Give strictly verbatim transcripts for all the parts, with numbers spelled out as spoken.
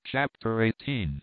Chapter eighteen.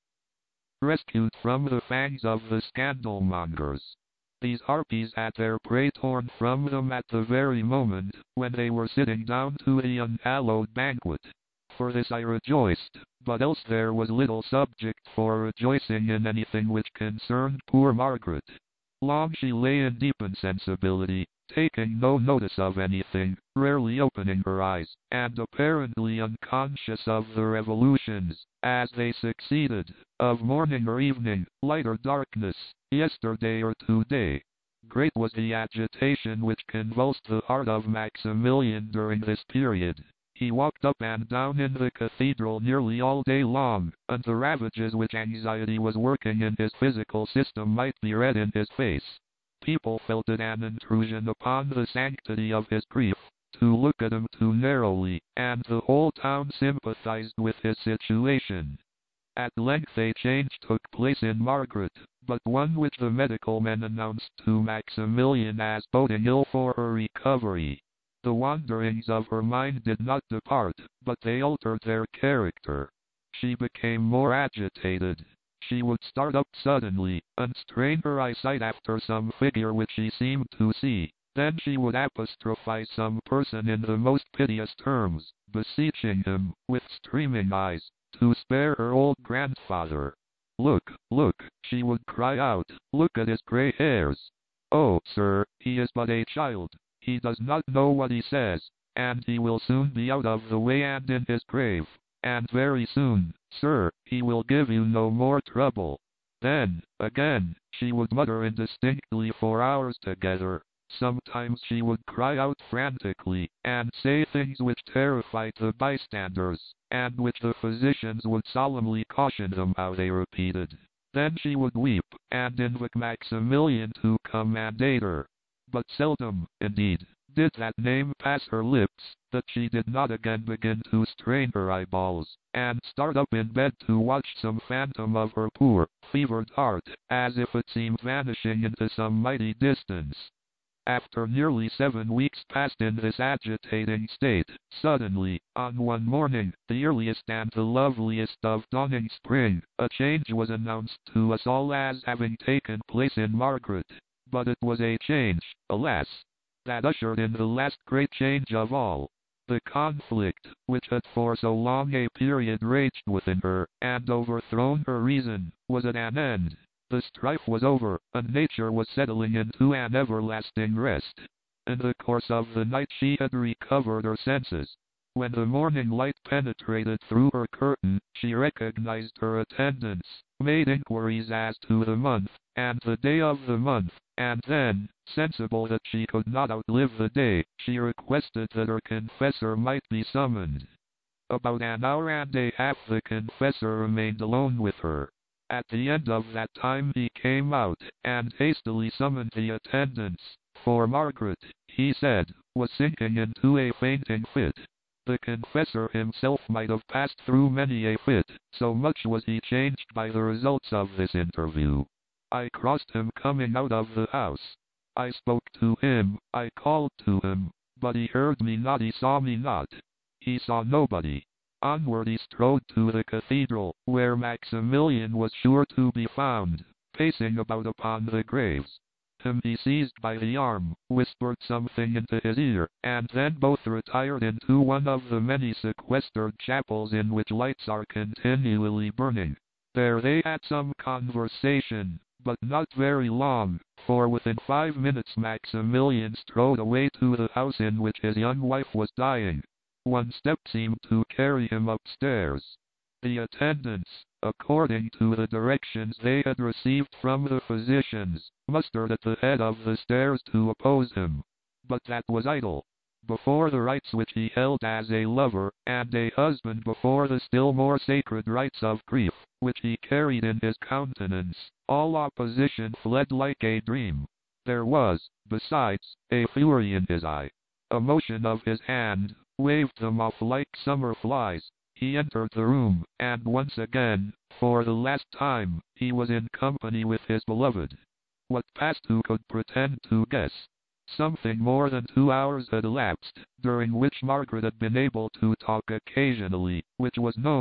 Rescued from the fangs of the scandalmongers. These harpies had their prey torn from them at the very moment when they were sitting down to the unhallowed banquet. For this I rejoiced, but else there was little subject for rejoicing in anything which concerned poor Margaret. Long she lay in deep insensibility, taking no notice of anything, rarely opening her eyes, and apparently unconscious of the revolutions, as they succeeded, of morning or evening, light or darkness, yesterday or today. Great was the agitation which convulsed the heart of Maximilian during this period. He walked up and down in the cathedral nearly all day long, and the ravages which anxiety was working in his physical system might be read in his face. People felt it an intrusion upon the sanctity of his grief, to look at him too narrowly, and the whole town sympathized with his situation. At length a change took place in Margaret, but one which the medical men announced to Maximilian as boding ill for her recovery. The wanderings of her mind did not depart, but they altered their character. She became more agitated. She would start up suddenly, and strain her eyesight after some figure which she seemed to see. Then she would apostrophize some person in the most piteous terms, beseeching him, with streaming eyes, to spare her old grandfather. "Look, look," she would cry out, "look at his grey hairs. Oh, sir, he is but a child. He does not know what he says, and he will soon be out of the way and in his grave. And very soon, sir, he will give you no more trouble." Then, again, she would mutter indistinctly for hours together. Sometimes she would cry out frantically, and say things which terrified the bystanders, and which the physicians would solemnly caution them how they repeated. Then she would weep, and invoke Maximilian to come and aid her. But seldom, indeed, did that name pass her lips, that she did not again begin to strain her eyeballs, and start up in bed to watch some phantom of her poor, fevered heart, as if it seemed vanishing into some mighty distance. After nearly seven weeks passed in this agitating state, suddenly, on one morning, the earliest and the loveliest of dawning spring, a change was announced to us all as having taken place in Margaret. But it was a change, alas, that ushered in the last great change of all. The conflict, which had for so long a period raged within her, and overthrown her reason, was at an end. The strife was over, and nature was settling into an everlasting rest. In the course of the night she had recovered her senses. When the morning light penetrated through her curtain, she recognized her attendants, made inquiries as to the month, and the day of the month, and then, sensible that she could not outlive the day, she requested that her confessor might be summoned. About an hour and a half the confessor remained alone with her. At the end of that time he came out, and hastily summoned the attendants, for Margaret, he said, was sinking into a fainting fit. The confessor himself might have passed through many a fit, so much was he changed by the results of this interview. I crossed him coming out of the house. I spoke to him, I called to him, but he heard me not, he saw me not. He saw nobody. Onward he strode to the cathedral, where Maximilian was sure to be found, pacing about upon the graves. Him he seized by the arm, whispered something into his ear, and then both retired into one of the many sequestered chapels in which lights are continually burning. There they had some conversation, but not very long, for within five minutes Maximilian strode away to the house in which his young wife was dying. One step seemed to carry him upstairs. The attendants, according to the directions they had received from the physicians, mustered at the head of the stairs to oppose him. But that was idle. Before the rights which he held as a lover and a husband, before the still more sacred rights of grief, which he carried in his countenance, all opposition fled like a dream. There was, besides, a fury in his eye. A motion of his hand waved them off like summer flies. He entered the room, and once again, for the last time, he was in company with his beloved. What passed, who could pretend to guess? Something more than two hours had elapsed, during which Margaret had been able to talk occasionally, which was known,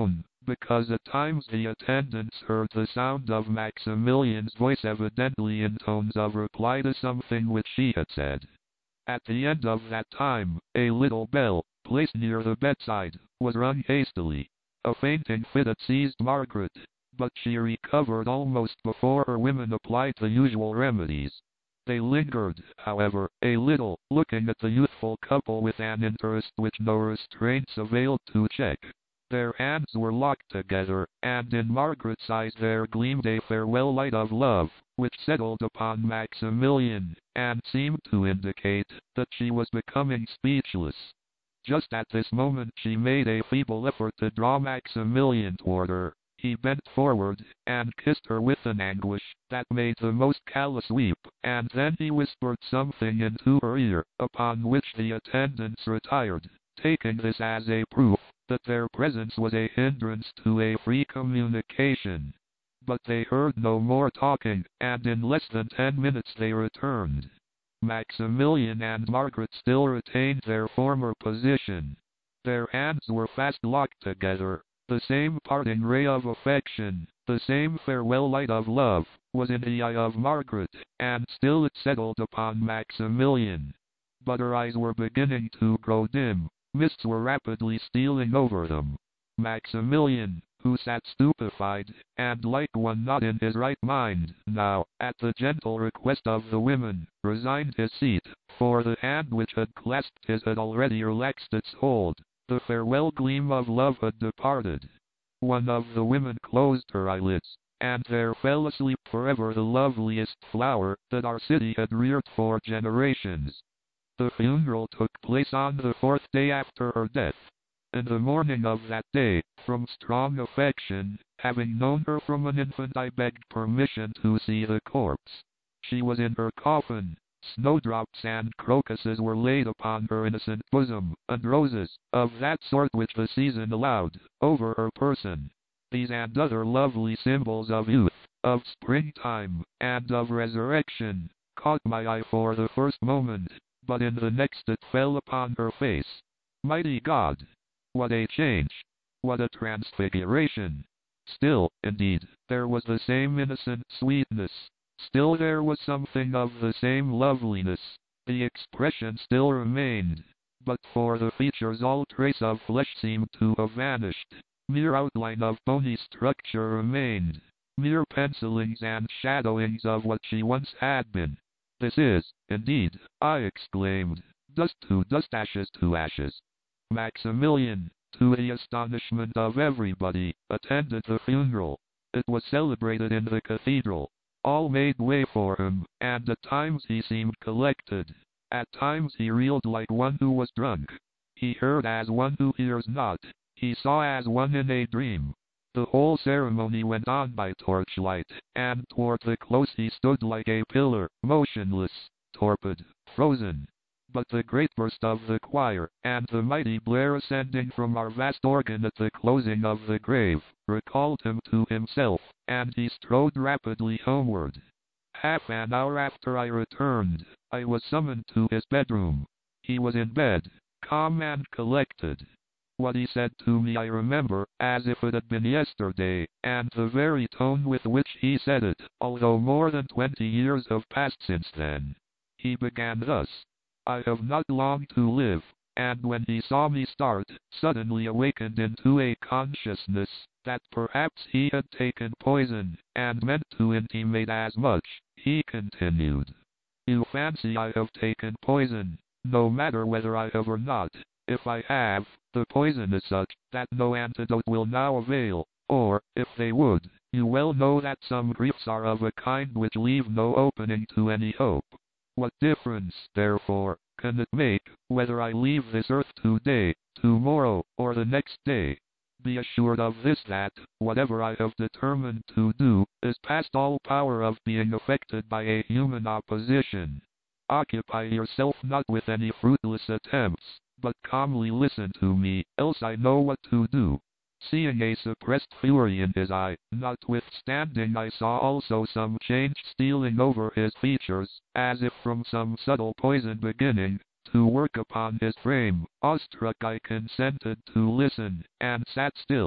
because at times the attendants heard the sound of Maximilian's voice, evidently in tones of reply to something which she had said. At the end of that time, a little bell, placed near the bedside, was rung hastily. A fainting fit had seized Margaret, but she recovered almost before her women applied the usual remedies. They lingered, however, a little, looking at the youthful couple with an interest which no restraints availed to check. Their hands were locked together, and in Margaret's eyes there gleamed a farewell light of love, which settled upon Maximilian, and seemed to indicate that she was becoming speechless. Just at this moment she made a feeble effort to draw Maximilian toward her. He bent forward, and kissed her with an anguish that made the most callous weep, and then he whispered something into her ear, upon which the attendants retired, taking this as a proof that their presence was a hindrance to a free communication. But they heard no more talking, and in less than ten minutes they returned. Maximilian and Margaret still retained their former position. Their hands were fast locked together. The same parting ray of affection, the same farewell light of love, was in the eye of Margaret, and still it settled upon Maximilian. But her eyes were beginning to grow dim. Mists were rapidly stealing over them. Maximilian, who sat stupefied, and like one not in his right mind, now, at the gentle request of the women, resigned his seat, for the hand which had clasped his had already relaxed its hold. The farewell gleam of love had departed. One of the women closed her eyelids, and there fell asleep forever the loveliest flower that our city had reared for generations. The funeral took place on the fourth day after her death. In the morning of that day, from strong affection, having known her from an infant, I begged permission to see the corpse. She was in her coffin. Snowdrops and crocuses were laid upon her innocent bosom, and roses, of that sort which the season allowed, over her person. These and other lovely symbols of youth, of springtime, and of resurrection, caught my eye for the first moment, but in the next it fell upon her face. Mighty God! What a change! What a transfiguration! Still, indeed, there was the same innocent sweetness. Still there was something of the same loveliness. The expression still remained. But for the features all trace of flesh seemed to have vanished. Mere outline of bony structure remained. Mere pencilings and shadowings of what she once had been. This is, indeed, I exclaimed, dust to dust, ashes to ashes. Maximilian, to the astonishment of everybody, attended the funeral. It was celebrated in the cathedral. All made way for him, and at times he seemed collected. At times he reeled like one who was drunk. He heard as one who hears not. He saw as one in a dream. The whole ceremony went on by torchlight, and toward the close he stood like a pillar, motionless, torpid, frozen. But the great burst of the choir, and the mighty blare ascending from our vast organ at the closing of the grave, recalled him to himself, and he strode rapidly homeward. Half an hour after I returned, I was summoned to his bedroom. He was in bed, calm and collected. What he said to me I remember, as if it had been yesterday, and the very tone with which he said it, although more than twenty years have passed since then. He began thus: I have not long to live, and when he saw me start, suddenly awakened into a consciousness that perhaps he had taken poison, and meant to intimate as much, he continued. You fancy I have taken poison, no matter whether I have or not. If I have, the poison is such that no antidote will now avail, or, if they would, you well know that some griefs are of a kind which leave no opening to any hope. What difference, therefore, can it make, whether I leave this earth today, tomorrow, or the next day? Be assured of this, that, whatever I have determined to do, is past all power of being affected by a human opposition. Occupy yourself not with any fruitless attempts, but calmly listen to me, else I know what to do. Seeing a suppressed fury in his eye, notwithstanding I saw also some change stealing over his features, as if from some subtle poison beginning to work upon his frame, awestruck I consented to listen, and sat still.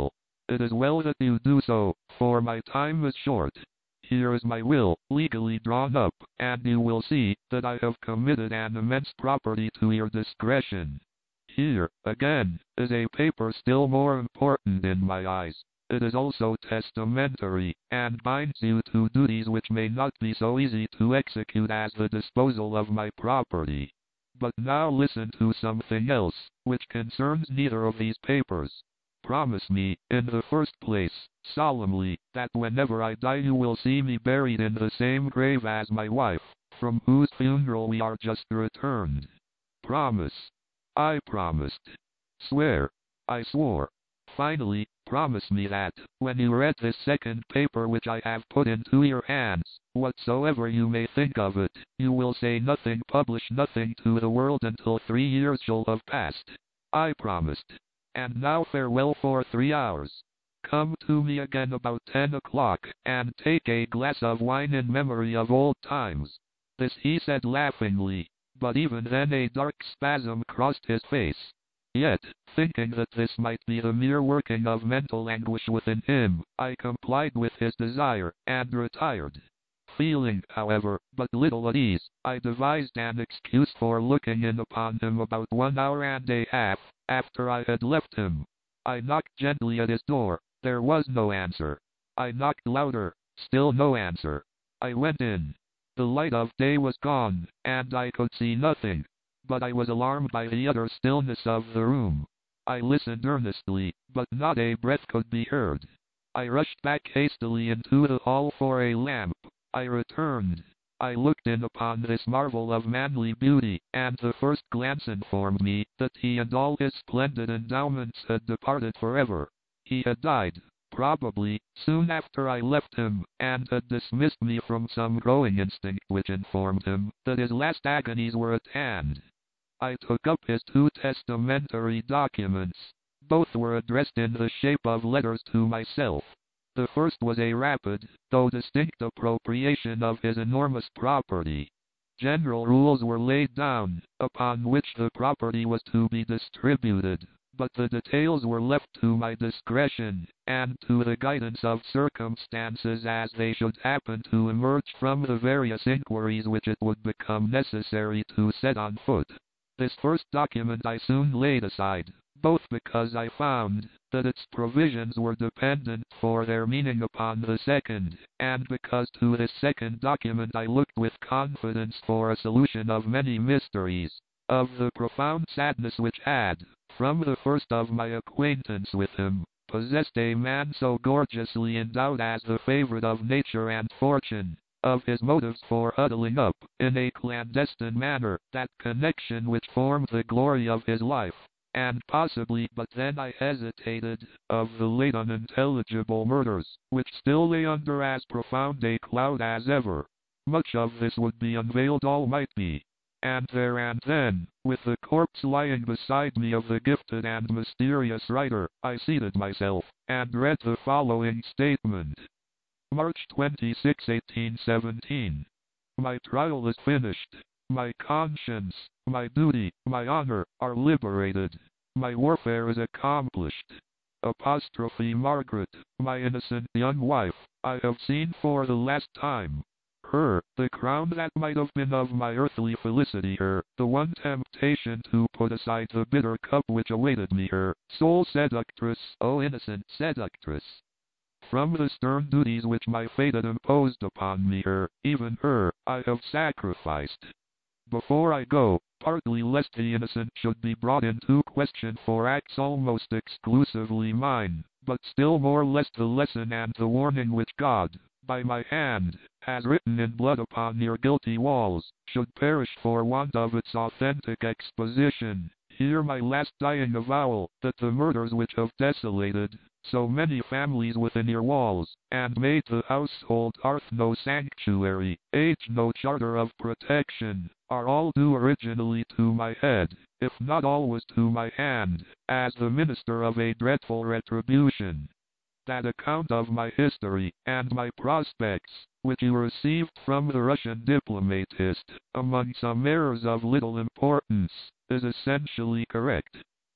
It is well that you do so, for my time is short. Here is my will, legally drawn up, and you will see that I have committed an immense property to your discretion. Here, again, is a paper still more important in my eyes. It is also testamentary, and binds you to duties which may not be so easy to execute as the disposal of my property. But now listen to something else, which concerns neither of these papers. Promise me, in the first place, solemnly, that whenever I die you will see me buried in the same grave as my wife, from whose funeral we are just returned. Promise. I promised. Swear. I swore. Finally, promise me that, when you read this second paper which I have put into your hands, whatsoever you may think of it, you will say nothing, publish nothing to the world until three years shall have passed. I promised. And now farewell for three hours. Come to me again about ten o'clock, and take a glass of wine in memory of old times. This he said laughingly, but even then a dark spasm crossed his face. Yet, thinking that this might be the mere working of mental anguish within him, I complied with his desire, and retired. Feeling, however, but little at ease, I devised an excuse for looking in upon him about one hour and a half after I had left him. I knocked gently at his door. There was no answer. I knocked louder. Still no answer. I went in. The light of day was gone, and I could see nothing. But I was alarmed by the utter stillness of the room. I listened earnestly, but not a breath could be heard. I rushed back hastily into the hall for a lamp. I returned. I looked in upon this marvel of manly beauty, and the first glance informed me that he and all his splendid endowments had departed forever. He had died, probably, soon after I left him, and had dismissed me from some growing instinct which informed him that his last agonies were at hand. I took up his two testamentary documents. Both were addressed in the shape of letters to myself. The first was a rapid, though distinct appropriation of his enormous property. General rules were laid down, upon which the property was to be distributed, but the details were left to my discretion, and to the guidance of circumstances as they should happen to emerge from the various inquiries which it would become necessary to set on foot. This first document I soon laid aside, both because I found that its provisions were dependent for their meaning upon the second, and because to this second document I looked with confidence for a solution of many mysteries, of the profound sadness which had, from the first of my acquaintance with him, possessed a man so gorgeously endowed as the favorite of nature and fortune, of his motives for huddling up, in a clandestine manner, that connection which formed the glory of his life, and possibly, but then I hesitated, of the late unintelligible murders, which still lay under as profound a cloud as ever. Much of this would be unveiled, all might be. And there and then, with the corpse lying beside me of the gifted and mysterious writer, I seated myself, and read the following statement. March twenty-sixth, eighteen seventeen. My trial is finished. My conscience, my duty, my honor, are liberated. My warfare is accomplished. Apostrophe Margaret, my innocent young wife, I have seen for the last time. Her, the crown that might have been of my earthly felicity, her, the one temptation to put aside the bitter cup which awaited me, her, sole seductress, oh innocent seductress. From the stern duties which my fate had imposed upon me, her, even her, I have sacrificed. Before I go, partly lest the innocent should be brought into question for acts almost exclusively mine, but still more lest the lesson and the warning which God, by my hand, has written in blood upon your guilty walls, should perish for want of its authentic exposition, hear my last dying avowal, that the murders which have desolated so many families within your walls, and made the household hearth no sanctuary, age no charter of protection, are all due originally to my head, if not always to my hand, as the minister of a dreadful retribution. That account of my history, and my prospects, which you received from the Russian diplomatist, among some errors of little importance, is essentially correct.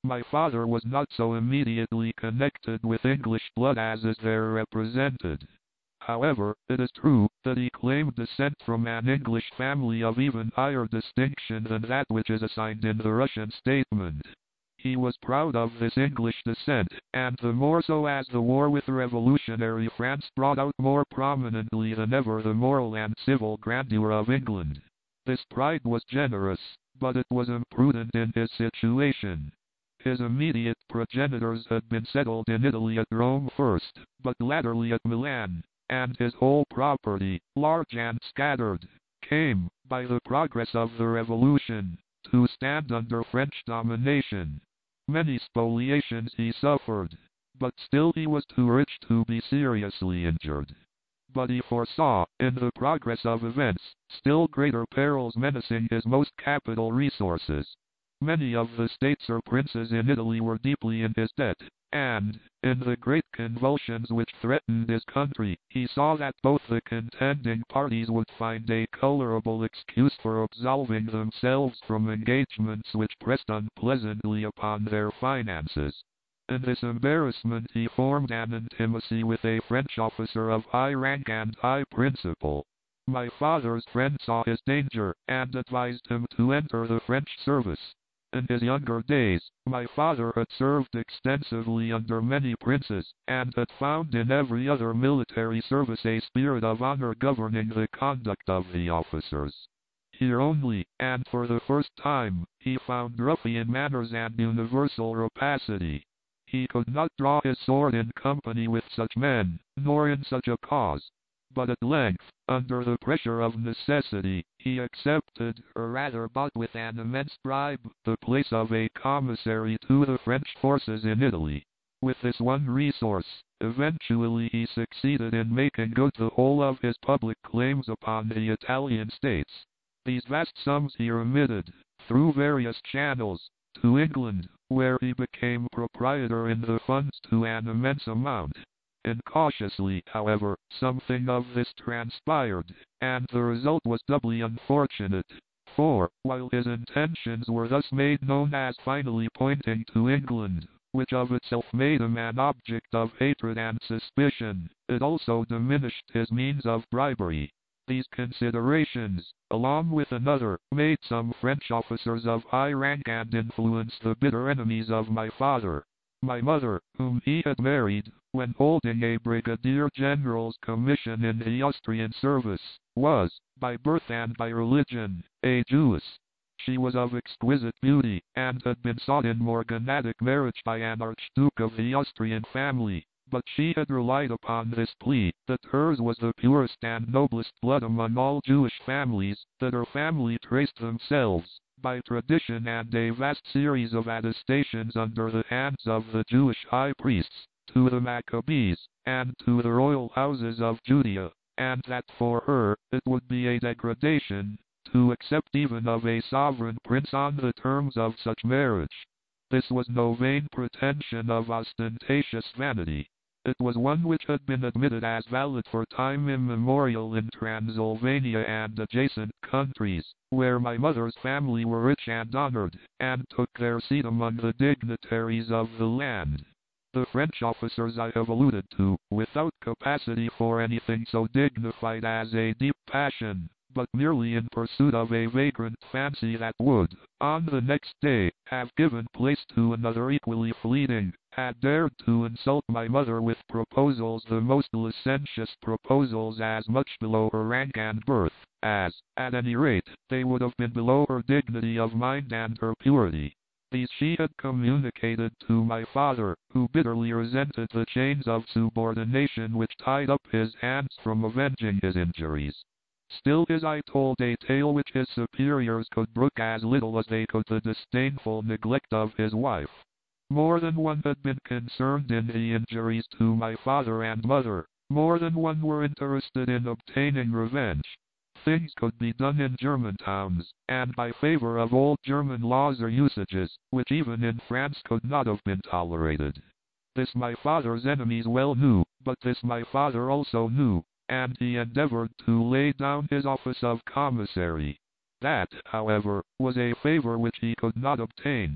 My father was not so immediately connected with English blood as is there represented. However, it is true that he claimed descent from an English family of even higher distinction than that which is assigned in the Russian statement. He was proud of this English descent, and the more so as the war with revolutionary France brought out more prominently than ever the moral and civil grandeur of England. This pride was generous, but it was imprudent in his situation. His immediate progenitors had been settled in Italy at Rome first, but latterly at Milan, and his whole property, large and scattered, came, by the progress of the revolution, to stand under French domination. Many spoliations he suffered, but still he was too rich to be seriously injured. But he foresaw, in the progress of events, still greater perils menacing his most capital resources. Many of the states or princes in Italy were deeply in his debt, and, in the great convulsions which threatened his country, he saw that both the contending parties would find a colorable excuse for absolving themselves from engagements which pressed unpleasantly upon their finances. In this embarrassment he formed an intimacy with a French officer of high rank and high principle. My father's friend saw his danger, and advised him to enter the French service. In his younger days, my father had served extensively under many princes, and had found in every other military service a spirit of honor governing the conduct of the officers. Here only, and for the first time, he found ruffian manners and universal rapacity. He could not draw his sword in company with such men, nor in such a cause. But at length, under the pressure of necessity, he accepted, or rather bought with an immense bribe, the place of a commissary to the French forces in Italy. With this one resource, eventually he succeeded in making good the whole of his public claims upon the Italian states. These vast sums he remitted, through various channels, to England, where he became proprietor in the funds to an immense amount. Incautiously, however, something of this transpired, and the result was doubly unfortunate. For, while his intentions were thus made known as finally pointing to England, which of itself made him an object of hatred and suspicion, it also diminished his means of bribery. These considerations, along with another, made some French officers of high rank and influence the bitter enemies of my father. My mother, whom he had married, when holding a brigadier general's commission in the Austrian service, was, by birth and by religion, a Jewess. She was of exquisite beauty, and had been sought in morganatic marriage by an archduke of the Austrian family, but she had relied upon this plea, that hers was the purest and noblest blood among all Jewish families, that her family traced themselves, by tradition and a vast series of attestations under the hands of the Jewish high priests, to the Maccabees, and to the royal houses of Judea, and that for her, it would be a degradation, to accept even of a sovereign prince on the terms of such marriage. This was no vain pretension of ostentatious vanity. It was one which had been admitted as valid for time immemorial in Transylvania and adjacent countries, where my mother's family were rich and honored, and took their seat among the dignitaries of the land. The French officers I have alluded to, without capacity for anything so dignified as a deep passion, but merely in pursuit of a vagrant fancy that would, on the next day, have given place to another equally fleeting, had dared to insult my mother with proposals the most licentious proposals as much below her rank and birth, as, at any rate, they would have been below her dignity of mind and her purity. These she had communicated to my father, who bitterly resented the chains of subordination which tied up his hands from avenging his injuries. Still his eye told a tale which his superiors could brook as little as they could the disdainful neglect of his wife. More than one had been concerned in the injuries to my father and mother, more than one were interested in obtaining revenge. Things could be done in German towns, and by favor of old German laws or usages, which even in France could not have been tolerated. This my father's enemies well knew, but this my father also knew, and he endeavored to lay down his office of commissary. That, however, was a favor which he could not obtain.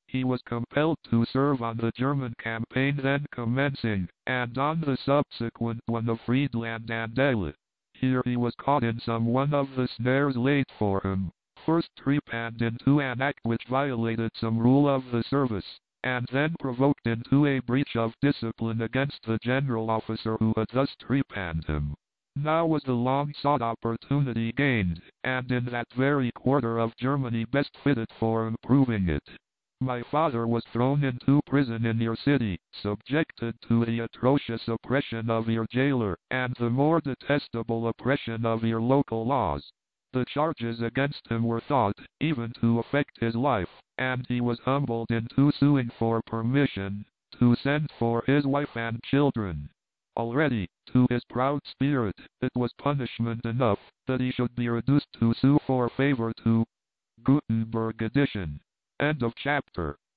He was compelled to serve on the German campaign then commencing, and on the subsequent one of Friedland and Dahlem. Here he was caught in some one of the snares laid for him, first trepanned into an act which violated some rule of the service, and then provoked into a breach of discipline against the general officer who had thus trepanned him. Now was the long-sought opportunity gained, and in that very quarter of Germany best fitted for improving it. My father was thrown into prison in your city, subjected to the atrocious oppression of your jailer, and the more detestable oppression of your local laws. The charges against him were thought, even to affect his life, and he was humbled into suing for permission to send for his wife and children. Already, to his proud spirit, it was punishment enough that he should be reduced to sue for favor to Gutenberg edition. End of chapter.